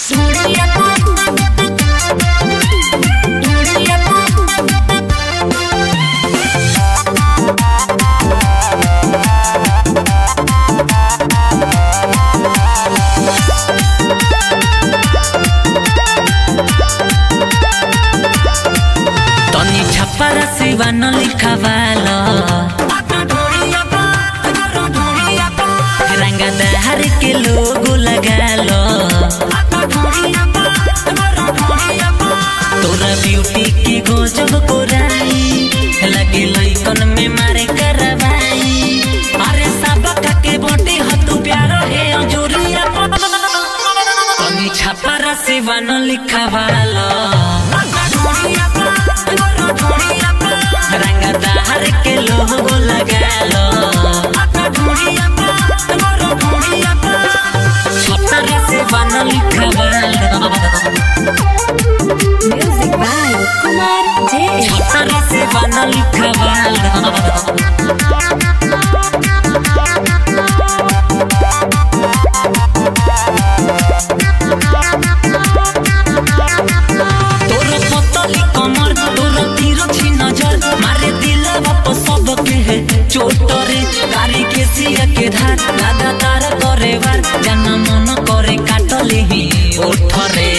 सिवान लिखावालो रंगा दहर के लोगो लगालो तोरा ब्यूटी के गजब कोराई लगे लइकन में मारे करवाई अरे सबका के बोटी हतु प्यार है अजूरिया तनी छापरा सिवान लिखावालो रंगा दहर के लोगो लगालो छापरा सिवान लिखावालो music by Kumar J Chhapra Siwan लिखावालो चोटरे कारी के सिया के धार लगातार करे वार जाना मन करे काटले ही ओठरे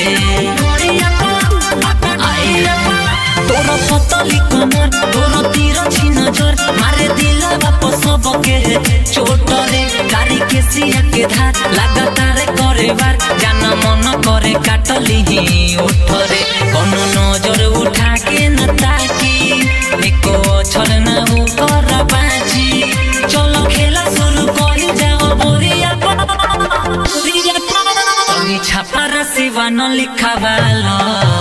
तोरा पतली कमर तोरा तीर छी नजर मारे दिला बाप सब के चोटरे कारी के सिया के धार लगातार करे वार जाना मन करे काटले ही ओठरे कोनो नजर उठा के न ताकी एको अक्षर न हो कर चलो खेला शुरू कर जाओ बोरिया तनी छापरा सिवान लिखावालो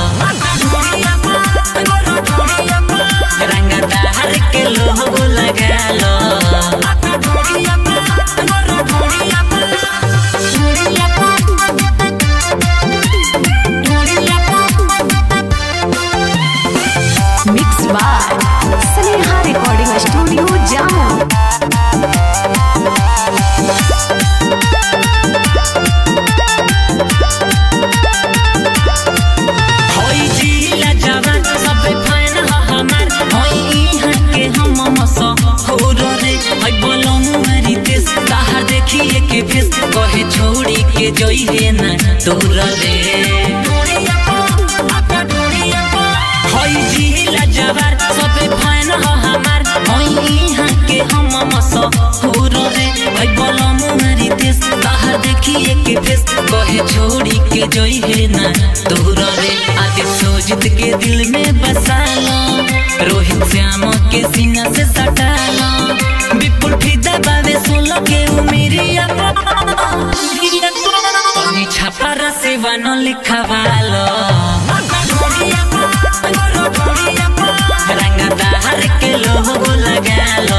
रंगा दहर के लोगो लगालो mix by Sneha recording studio Jamo होई जिला जवान सब फैन ह हमार होई इहां के हम मसो होरो रे हई बोलो मारी देश ताहा देखिए के फेस कहे छोड़ी के जोई है ना दूर रे होई जिला जवान सब फैन ह हमार होई इहां के हम मसो होरो रे हई बोलो मारी देश ताहा देखिए के फेस कहे छोड़ी के जोई है ना दूर रे आदि सोजित के दिल में बसालो रोहित श्याम के सीना से सटालो विपुल फिदा बावे सोलो के उमिरिया तनी छापरा सिवान लिखावालो रंगा दहर के लोगो लगालो